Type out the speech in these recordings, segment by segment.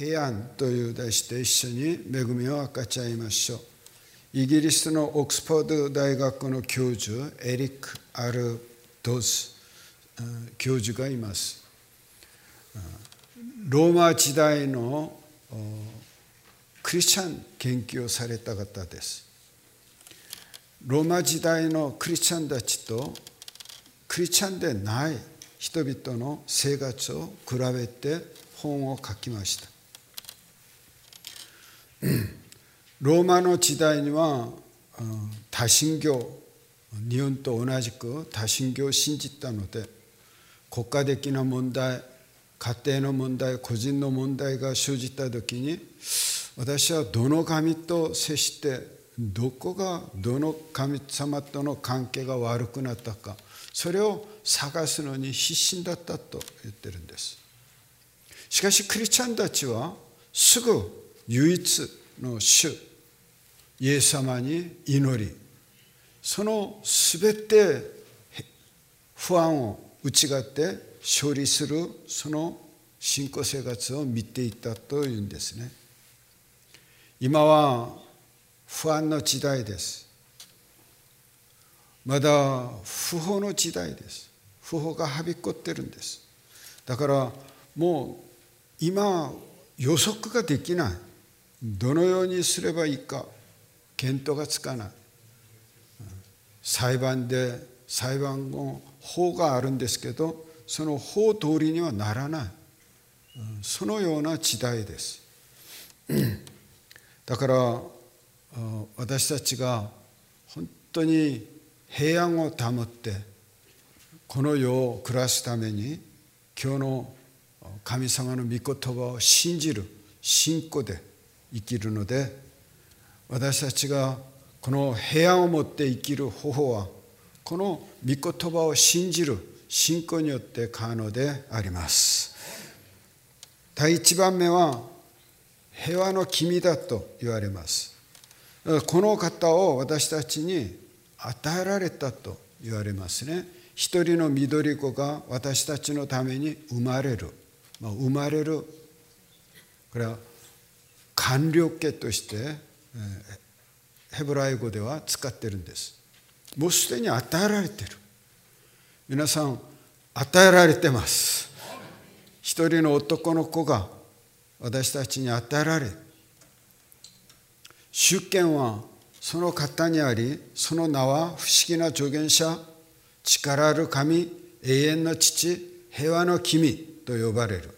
平安という題して一緒に恵みを分かち合いましょう。イギリスのオックスフォード大学の教授エリック・アルドズ教授がいます。ローマ時代のクリスチャン研究をされた方です。ローマ時代のクリスチャンたちとクリスチャンでない人々の生活を比べて本を書きました。ローマの時代には多神教、日本と同じく多神教を信じたので、国家的な問題、家庭の問題、個人の問題が生じたときに、私はどの神と接してどの神様との関係が悪くなったか、それを探すのに必死だったと言ってるんです。しかしクリスチャンたちはすぐ唯一の主イエス様に祈り、そのすべて不安を打ち勝って勝利するその信仰生活を見ていたというんですね。今は不安の時代です。まだ不法の時代です。不法がはびこってるんです。だからもう今予測ができない。どのようにすればいいか見当がつかない。裁判の法があるんですけど、その法通りにはならない。そのような時代です。だから私たちが本当に平安を保ってこの世を暮らすために、今日の神様の御言葉を信じる信仰で生きるので、私たちがこの平安を持って生きる方法は、この御言葉を信じる信仰によって可能であります。第一番目は平和の君だと言われます。この方を私たちに与えられたと言われますね。一人の緑子が私たちのために生まれる。これは完了形としてヘブライ語では使ってるんです。もうすでに与えられている。皆さん与えられてます。一人の男の子が私たちに与えられ、主権はその方にあり、その名は不思議な助言者、力ある神、永遠の父、平和の君と呼ばれる。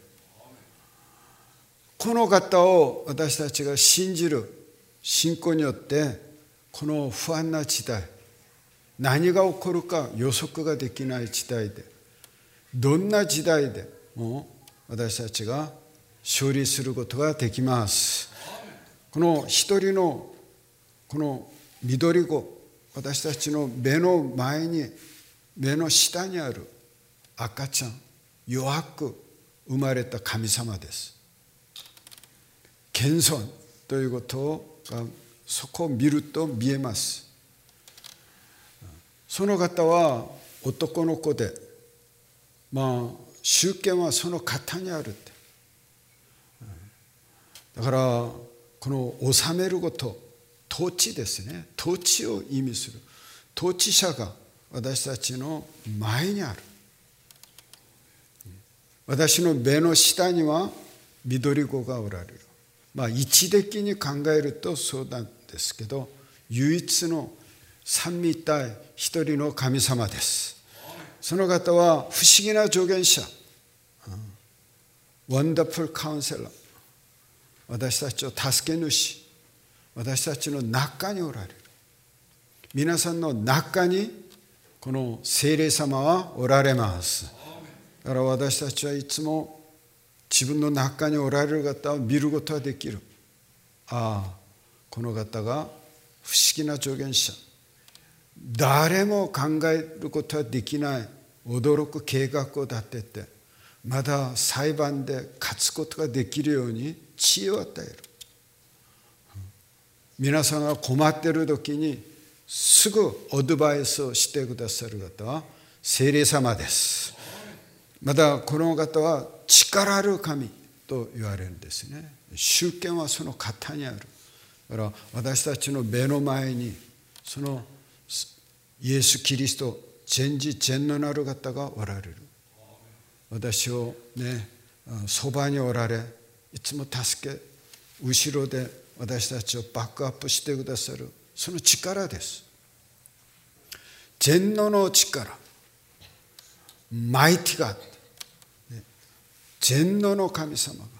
この方を私たちが信じる信仰によって、この不安な時代、何が起こるか予測ができない時代で、どんな時代でも私たちが勝利することができます。この一人のこの緑子、私たちの目の前に、目の下にある赤ちゃん、弱く生まれた神様です。謙遜ということがそこを見ると見えます。その方は男の子で、主権はその方にあるって。だからこの治めること、統治ですね。統治を意味する統治者が私たちの前にある。私の目の下には緑子がおられる。位置的に考えるとそうなんですけど、唯一の三位一体一人の神様です。その方は不思議な助言者、ワンダフルカウンセラー、私たちを助け主、私たちの中におられる。皆さんの中にこの聖霊様はおられます。だから私たちはいつも自分の中におられる方を見ることができる。この方が不思議な助言者、誰も考えることはできない驚く計画を立てて、まだ裁判で勝つことができるように知恵を与える。皆さんが困っている時にすぐアドバイスをしてくださる方は聖霊様です。またこの方は力ある神、 と言われるんですね。主権はその方にある。だから私たちの目の前にそのイエス・キリスト全知全能なる方がおられる。私をね、そばにおられ、いつも助け、後ろで私たちをバックアップしてくださる、その力です。全能の力、マイティガッド、全能の神様が、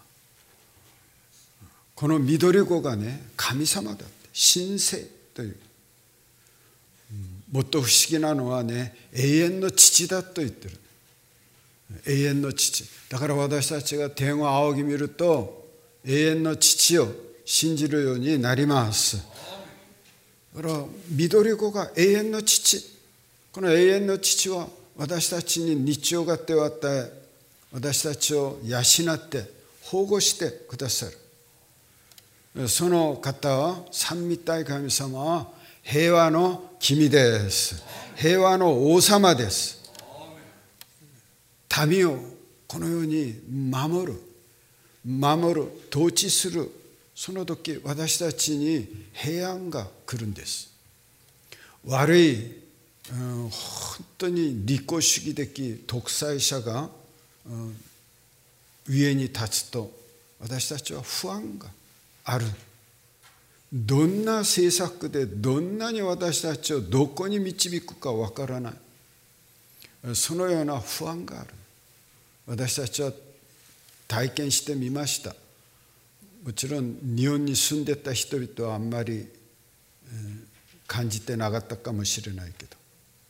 この緑子がね、神様だって、神聖という。もっと不思議なのはね、永遠の父だと言ってる。永遠の父。だから私たちが天を仰ぎ見ると、永遠の父を信じるようになります。だから緑子が永遠の父。この永遠の父は私たちに日曜型を与え、私たちを養って保護してくださる。その方は、三位一体神様は平和の君です。平和の王様です。民をこのように守る、統治する。その時私たちに平安が来るんです。悪い、本当に利己主義的独裁者が上に立つと、私たちは不安がある。どんな政策でどんなに私たちをどこに導くかわからない、そのような不安がある。私たちは体験してみました。もちろん日本に住んでた人々はあんまり感じてなかったかもしれないけど、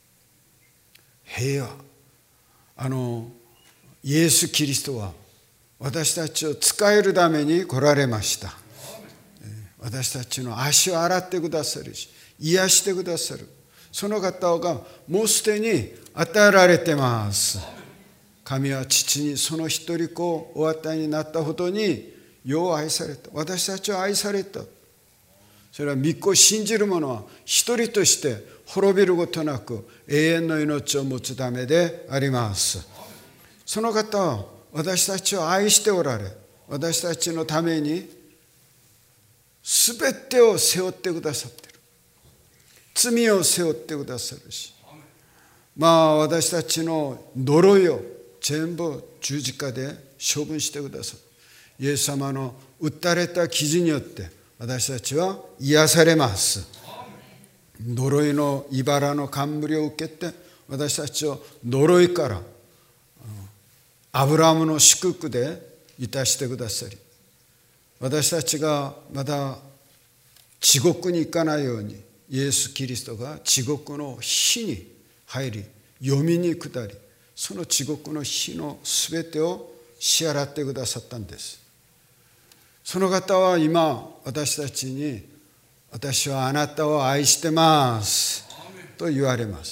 平和、イエス・キリストは私たちを使えるために来られました。私たちの足を洗ってくださるし、癒してくださる。その方がもうすでに与えられてます。神は父にその一人子をお与えになったほどによう愛された。私たちは愛された。それは御子を信じる者は一人として滅びることなく永遠の命を持つためであります。その方は私たちを愛しておられ、私たちのためにすべてを背負ってくださっている。罪を背負ってくださるし、私たちの呪いを全部十字架で処分してくださる。イエス様の打たれた傷によって私たちは癒されます。呪いの茨の冠を受けて私たちを呪いからアブラハムの祝福でいたしてくださり、私たちがまだ地獄に行かないようにイエス・キリストが地獄の火に入り、読みに下り、その地獄の火のすべてを支払ってくださったんです。その方は今私たちに、私はあなたを愛してますと言われます。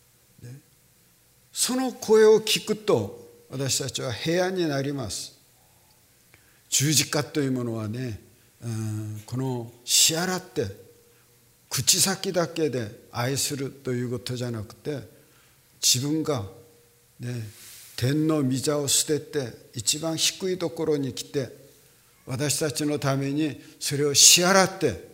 その声を聞くと私たちは平安になります。十字架というものはね、この支払って口先だけで愛するということじゃなくて、自分が、天の御座を捨てて一番低いところに来て私たちのためにそれを支払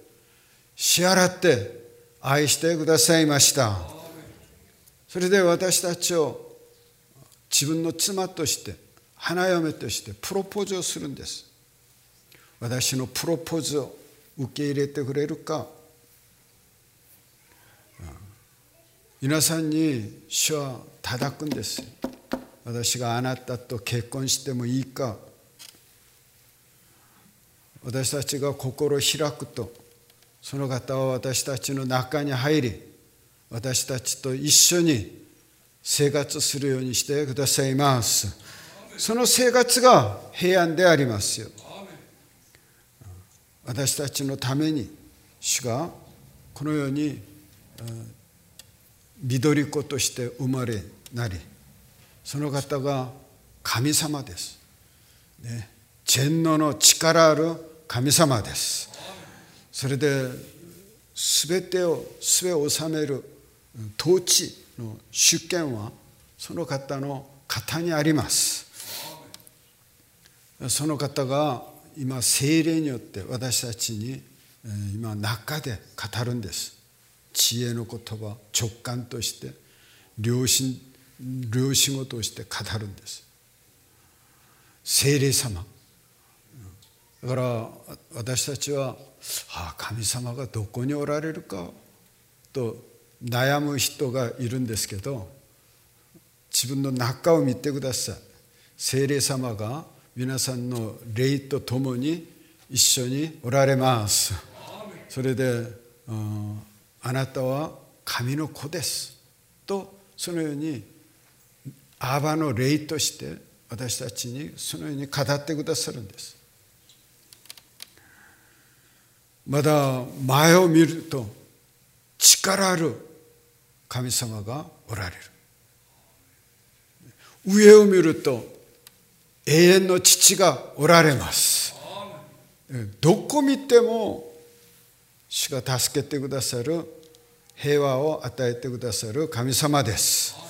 って愛してくださいました。それで私たちを自分の妻として花嫁としてプロポーズをするんです。私のプロポーズを受け入れてくれるか。皆さんに主は叩くんです。私があなたと結婚してもいいか。私たちが心を開くと、その方は私たちの中に入り、私たちと一緒に生活するようにしてくださいます。その生活が平安でありますよ。私たちのために主がこのように緑子として生まれなり、その方が神様です。全能の力ある神様です。それで全てを治める統治の主権はその方の方にあります。 その方が今聖霊によって私たちに今中で語るんです。知恵の言葉、直感として良心語として語るんです。聖霊様だから私たちは神様がどこにおられるかと悩む人がいるんですけど、自分の中を見てください。聖霊様が皆さんの霊とともに一緒におられます。それであなたは神の子ですと、そのようにアバの霊として私たちにそのように語ってくださるんです。まだ前を見ると力ある神様がおられる。上を見ると永遠の父がおられます。どこ見ても主が助けてくださる、平和を与えてくださる神様です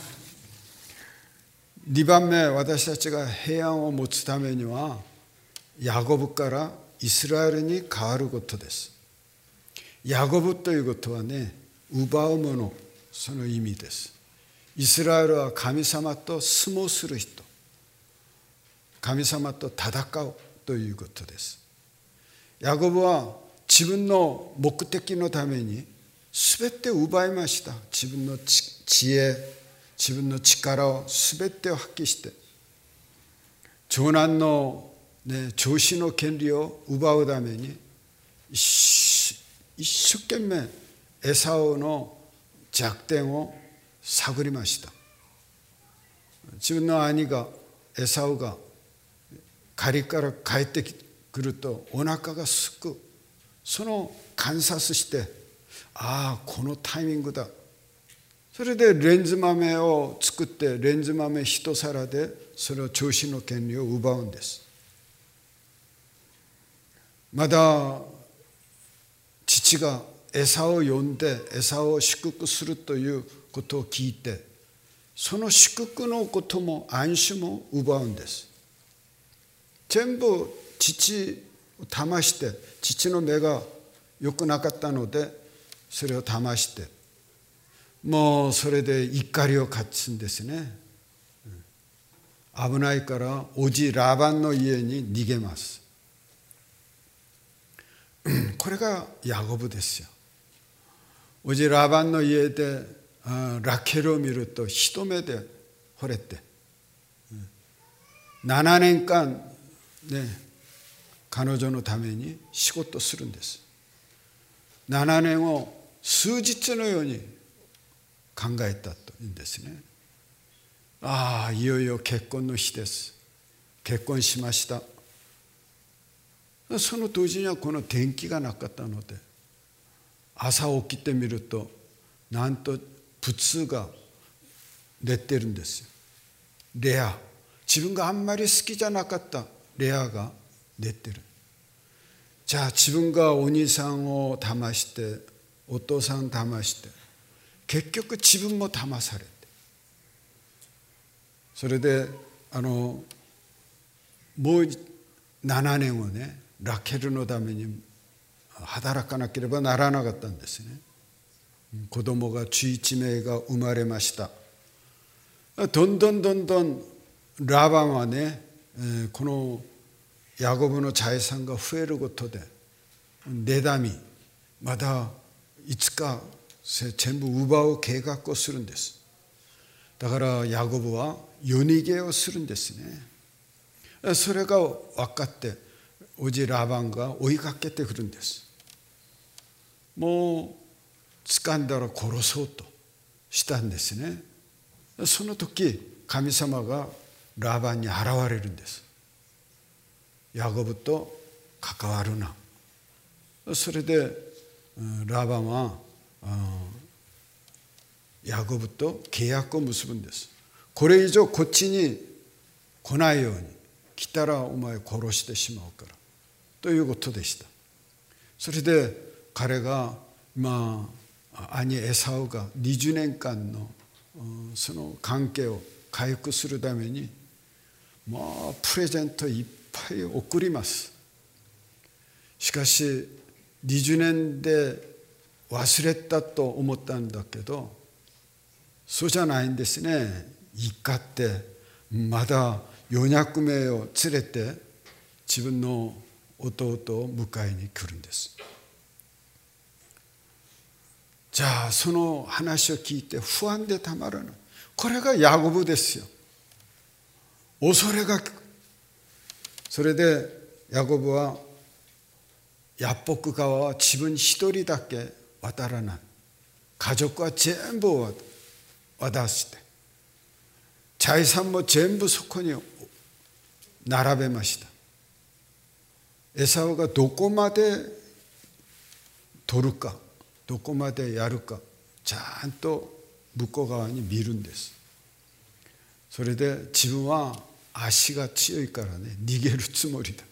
。2番目、私たちが平安を持つためにはヤコブからイスラエルに変わることです。ヤコブということはね、奪うもの、その意味です。イスラエルは神様と相撲する人、神様と戦うということです。ヤコブは自分の目的のために全て奪いました。自分の知恵、自分の力を全てを発揮して、長男の、長子の権利を奪うために一生懸命エサウの弱点を探りました。自分の兄がエサウが狩りから帰ってくるとお腹がすく、その観察して、このタイミングだ。それでレンズ豆を作って、レンズ豆一皿でそれを長子の権利を奪うんです。まだ父がエサを呼んでエサを祝福するということを聞いて、その祝福のことも安心も奪うんです。全部父を騙して、父の目が良くなかったのでそれを騙して、もうそれで怒りを勝つんですね。危ないからおじラバンの家に逃げます。これがヤコブですよ。おじラバンの家でラケルを見ると一目で惚れて、7年間彼女のために仕事するんです。7年を数日のように考えたというんですね。いよいよ結婚の日です。結婚しました。その当時にはこの天気がなかったので、朝起きてみるとなんとプツが出てるんですよ。レア、自分があんまり好きじゃなかったレアが出てる。じゃあ自分がお兄さんを騙して、お父さんを騙して、結局自分も騙されて、それでもう7年をラケルのために働かなければならなかったんですね。子供が11名が生まれました。どんどんラバンはこのヤコブの財産が増えることで妬み、まだいつか全部奪う計画をするんです。だからヤコブは夜逃げをするんですね。それが分かっておじラバンが追いかけてくるんです。もう掴んだら殺そうとしたんですね。その時神様がラバンに現れるんです。ヤコブと関わるな。それでラバンはヤコブと契約を結ぶんです。これ以上こっちに来ないように、来たらお前殺してしまうからということでした。それで彼が兄エサウが20年間のその関係を回復するためにプレゼントいっぱい送ります。しかし20年で忘れたと思ったんだけど、そうじゃないんですね。一家ってまだ400名を連れて自分の弟を迎えに来るんです。じゃあその話を聞いて不安でたまらない。これがヤコブですよ。恐れが聞く。それでヤコブはヤッポク川は自分一人だけ渡らない。家族は全部渡して、財産も全部そこに並べました。エサウがどこまで取るか、どこまでやるか、ちゃんと向こう側に見るんです。それで自分は足が強いからね、逃げるつもりだ。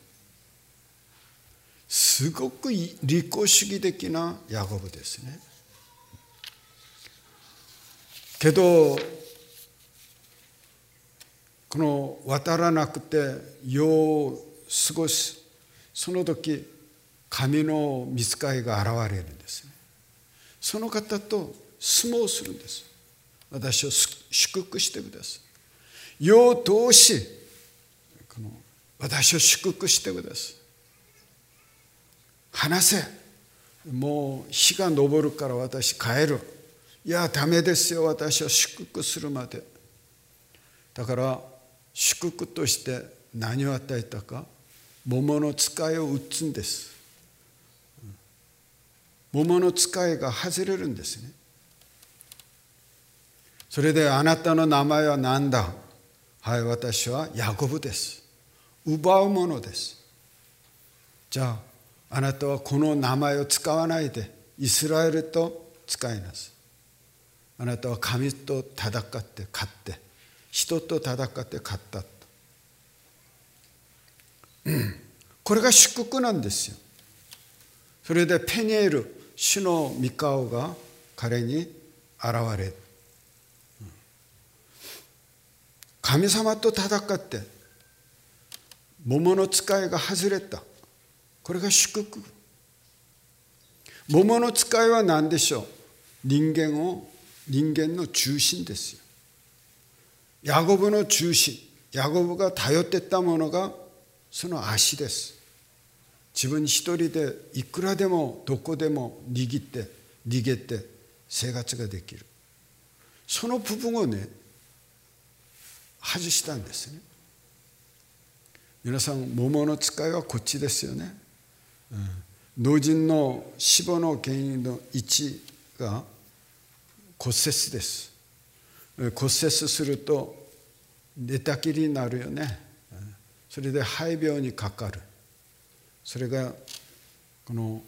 すごく利己主義的なヤコブですね。けどこの渡らなくて世を過ごすその時、神の御使いが現れるんですね。その方と相撲するんです。私を祝福してください。世を通し私を祝福してください。話せ。もう日が昇るから私帰る。いやダメですよ、私を祝福するまで。だから祝福として何を与えたか、桃の使いを打つんです。桃の使いが外れるんですね。それであなたの名前は何だ。はい、私はヤコブです。奪うものです。じゃああなたはこの名前を使わないでイスラエルと使いなさい。あなたは神と戦って勝って、人と戦って勝ったと。これが祝福なんですよ。それでペニエル、主の御顔が彼に現れる。神様と戦って桃の使いが外れた。これが祝福。桃の使いは何でしょう。人間の中心ですよ。ヤコブの中心、ヤコブが頼っていったものがその足です。自分一人でいくらでもどこでも逃げて生活ができる。その部分をね、外したんですね。皆さん、桃の使いはこっちですよね。老人の死亡の原因の1が骨折です。骨折すると寝たきりになるよね。それで肺病にかかる。それがこの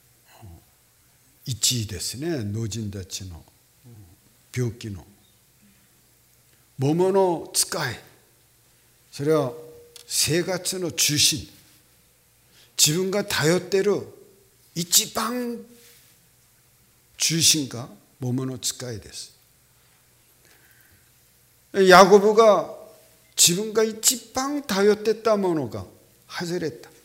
1位ですね。老人たちの病気の桃の使い、それは生活の中心、自分が頼っている一番中心が桃の使いです。ヤコブが自分が一番頼っていたものが外れた。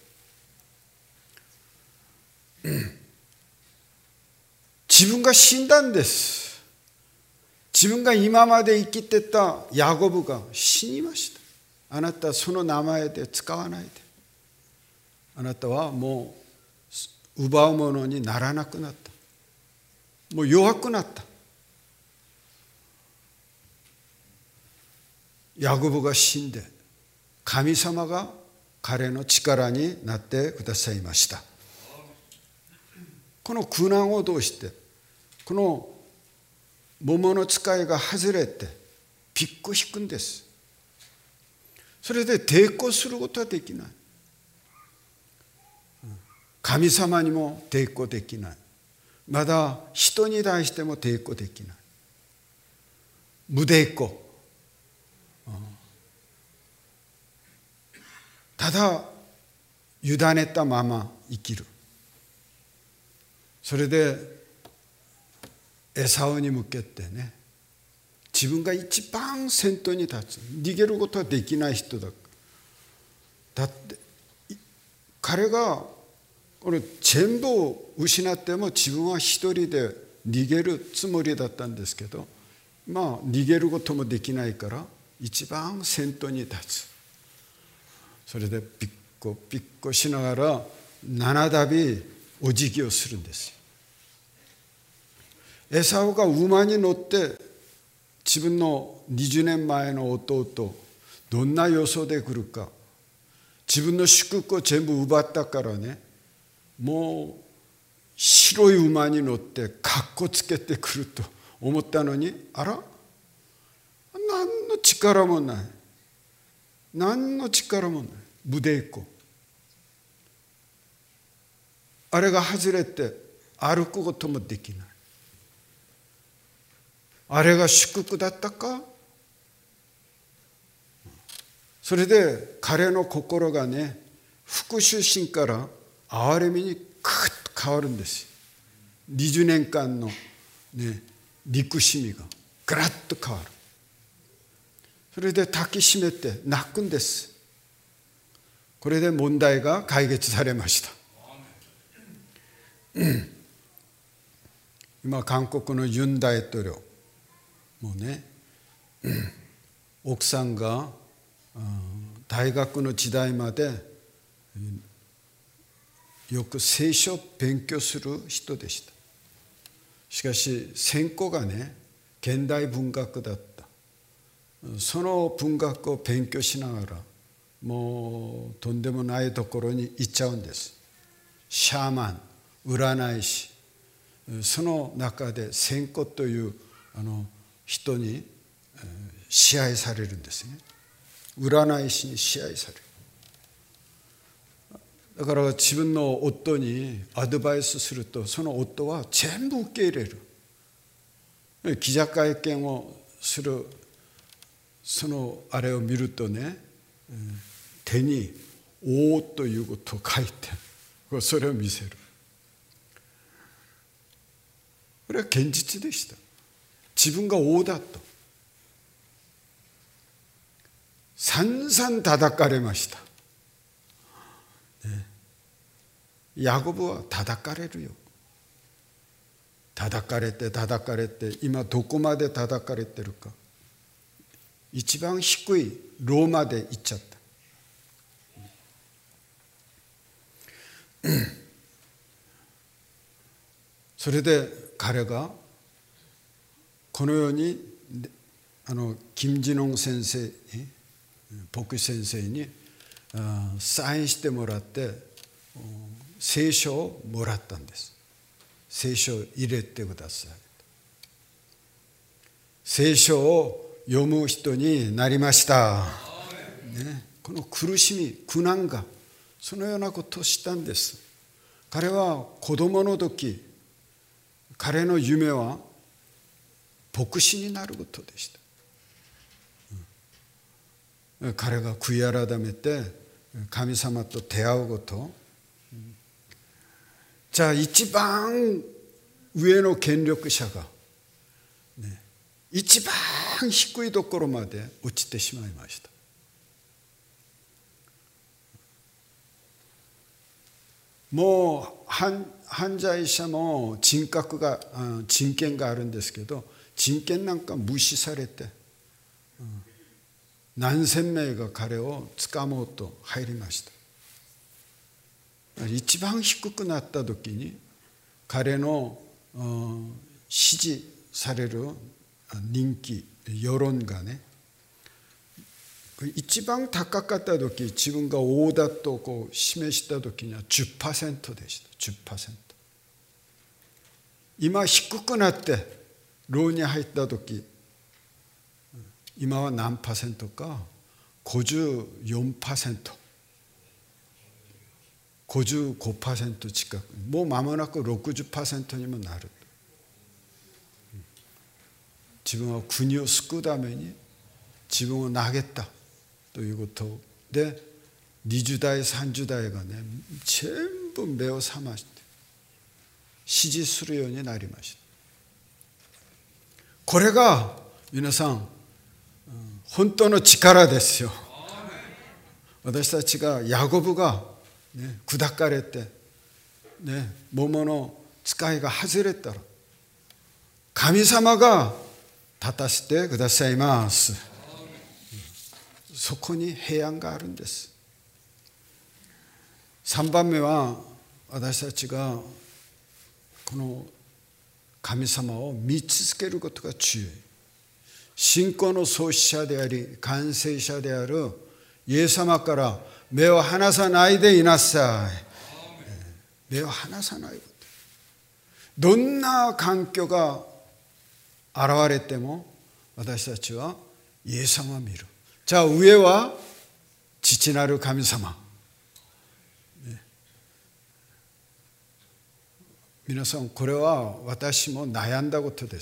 自分が死んだんです。自分が今まで生きてたヤコブが死にました。あなたはその名前で使わないで。あなたはもう奪うものにならなくなった。もう弱くなった。ヤコブが死んで、神様が彼の力になってくださいました。この苦難を通して、この桃の使いが外れてピッコ引くんです。それで抵抗することはできない。神様にも抵抗できない。まだ人に対しても抵抗できない。無抵抗。ただ委ねたまま生きる。それでエサウに向けてね、自分が一番先頭に立つ。逃げることはできない人だ。だって彼がこれ全部失っても自分は一人で逃げるつもりだったんですけど、逃げることもできないから一番先頭に立つ。それでピッコピッコしながら7度お辞儀をするんですよ。エサウが馬に乗って自分の20年前の弟どんな予想で来るか、自分の祝福を全部奪ったからね、もう白い馬に乗ってかっこつけてくると思ったのに、あら、何の力もない、何の力もない、無抵抗。あれが外れて歩くこともできない。あれが祝福だったか。それで彼の心がね、復讐心から憐れみにクッと変わるんですよ。20年間のね、憎しみがガラッと変わる。それで抱きしめて泣くんです。これで問題が解決されました。今韓国のユン大統領もうね、奥さんが大学の時代までよく聖書を勉強する人でした。しかし専攻がね、現代文学だった。その文学を勉強しながらもうとんでもないところに行っちゃうんです。シャーマン、占い師、その中で専攻という人に支配されるんですね。占い師に支配される。だから自分の夫にアドバイスすると、その夫は全部受け入れる。記者会見をするそのあれを見るとね、手に「王」ということを書いてそれを見せる。これは現実でした。自分が王だと散々叩かれました。ヤコブは叩かれるよ。叩かれて叩かれて、今どこまで叩かれてるか。一番低いローマで行っちゃった。それで彼がこのように金次郎先生に、牧師先生にサインしてもらって聖書をもらったんです。聖書を入れてください。聖書を読む人になりました、ね、この苦しみ苦難がそのようなことをしたんです。彼は子供の時、彼の夢は牧師になることでした。彼が悔い改めて神様と出会うこと。じゃあ一番上の権力者が、ね、一番低いところまで落ちてしまいました。もう犯罪者も人権があるんですけど、人権なんか無視されて、何千名が彼を掴もうと入りました。一番低くなった時に彼の支持される人気、世論がね、一番高かった時、自分が王だと示した時には 10% でした。10%。今低くなって牢に入った時、今は何%か、54%、55% 近く、もう間もなく 60% にもなる。自分は国を救うために自分を投げたということで、20代30代がね、全部目を覚まして支持するようになりました。これが皆さん本当の力ですよ。私たちがヤコブが砕かれて、桃の使いが外れたら神様が立たせてくださいます。そこに平安があるんです。3番目は、私たちがこの神様を見続けることが重要。信仰の創始者であり完成者であるイエス様から目を離さないでいなさい。目を離さないこと。どんな環境が現れても私たちはイエス様を見る。じゃあ上は父なる神様。皆さん、これは私も悩んだことです。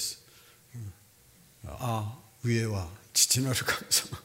上は父なる神様。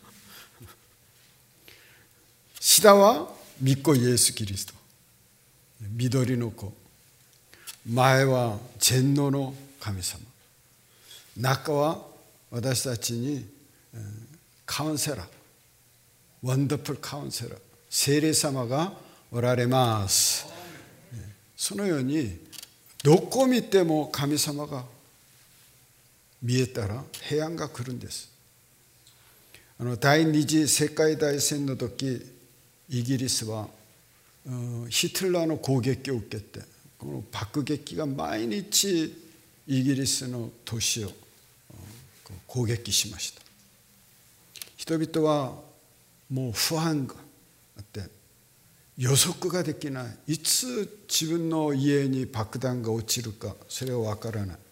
下は御子イエス・キリスト、緑の子。前は全能の神様。中は私たちにカウンセラー、ワンダフルカウンセラー、聖霊様がおられます。そのようにどこ見ても神様が見えたら平安が来るんです。第二次世界大戦の時、イギリスはヒトラーの攻撃を受けて、この爆撃が毎日イギリスの都市を攻撃しました。人々はもう不安があって予測ができない。いつ自分の家に爆弾が落ちるか、それは分からない。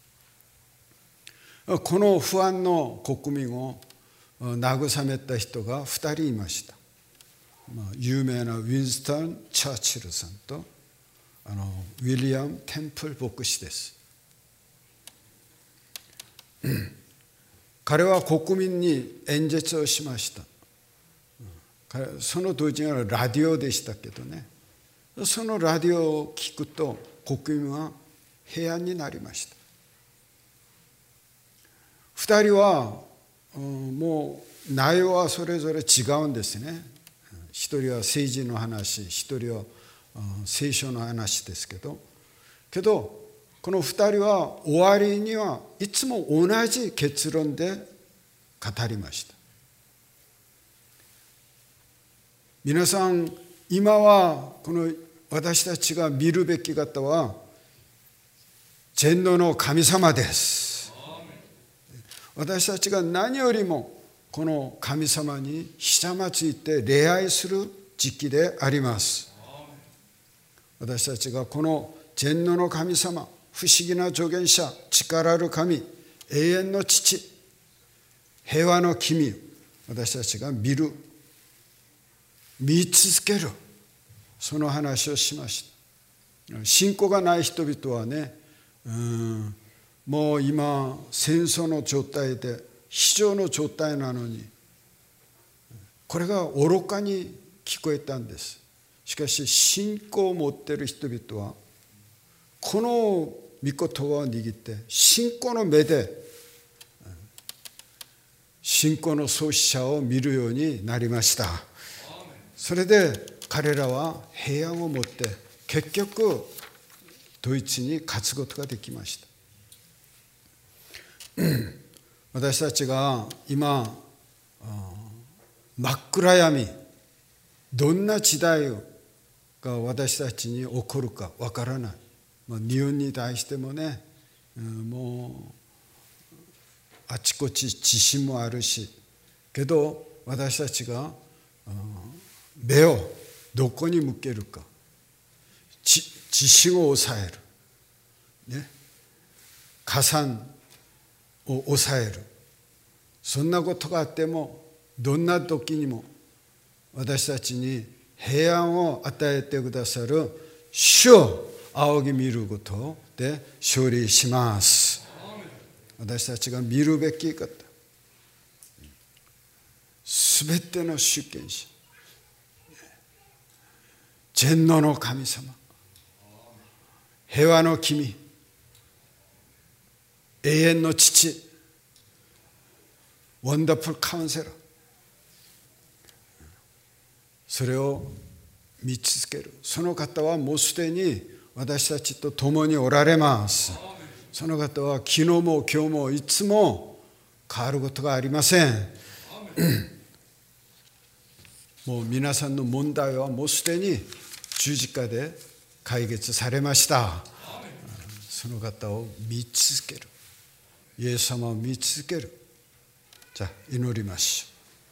この不安の国民を慰めた人が2人いました。有名なウィンストン・チャーチルさんとウィリアム・テンプル牧師です。彼は国民に演説をしました。その当時はラジオでしたけどね、そのラジオを聞くと国民は平安になりました。2人はもう内容はそれぞれ違うんですね。一人は政治の話、一人は聖書の話ですけどこの2人は終わりにはいつも同じ結論で語りました。皆さん、今はこの私たちが見るべき方は全能の神様です。私たちが何よりもこの神様にひざまついて礼拝する時期であります。私たちがこの全能の神様、不思議な助言者、力ある神、永遠の父、平和の君、私たちが見続ける、その話をしました。信仰がない人々はね、もう今戦争の状態で非常の状態なのに、これが愚かに聞こえたんです。しかし信仰を持っている人々はこの御言葉を握って信仰の目で信仰の創始者を見るようになりました。それで彼らは平安を持って結局ドイツに勝つことができました。私たちが今真っ暗闇、どんな時代が私たちに起こるかわからない。日本に対してもね、もうあちこち地震もあるし、けど私たちが目をどこに向けるか、地震を抑える、ね、火山を抑える、そんなことがあってもどんな時にも私たちに平安を与えてくださる主を仰ぎ見ることで勝利します。私たちが見るべき方、すべての主権者、全能の神様、平和の君、永遠の父、ワンダフルカウンセラー、それを見続ける。その方はもうすでに私たちと共におられます。その方は昨日も今日もいつも変わることがありません。もう皆さんの問題はもうすでに十字架で解決されました。その方を見続ける。イエス様を見続ける。じゃあ祈りまし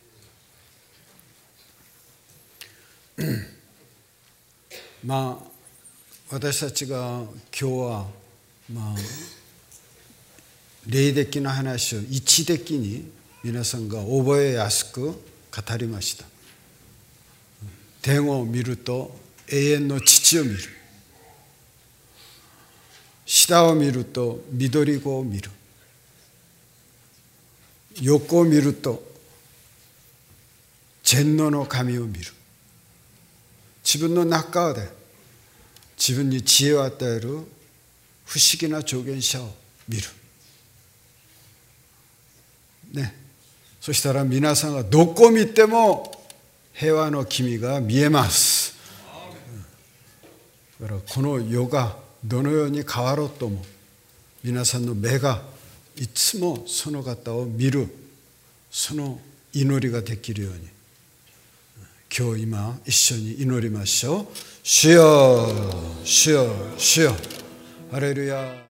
ょう。私たちが今日は霊的な話を一的に皆さんが覚えやすく語りました。天を見ると永遠の父を見る。下を見ると緑子を見る。横を見ると全能の神を見る。自分の中で自分に知恵を与える不思議な助言者を見る。ね。そしたら皆さんがどこを見ても平和の君が見えます。だからこの世がどのように変わろうとも皆さんの目がいつもその方を見る、その祈りができるように今日今一緒に祈りましょう。主よ、主よ、主よ。ハレルヤ。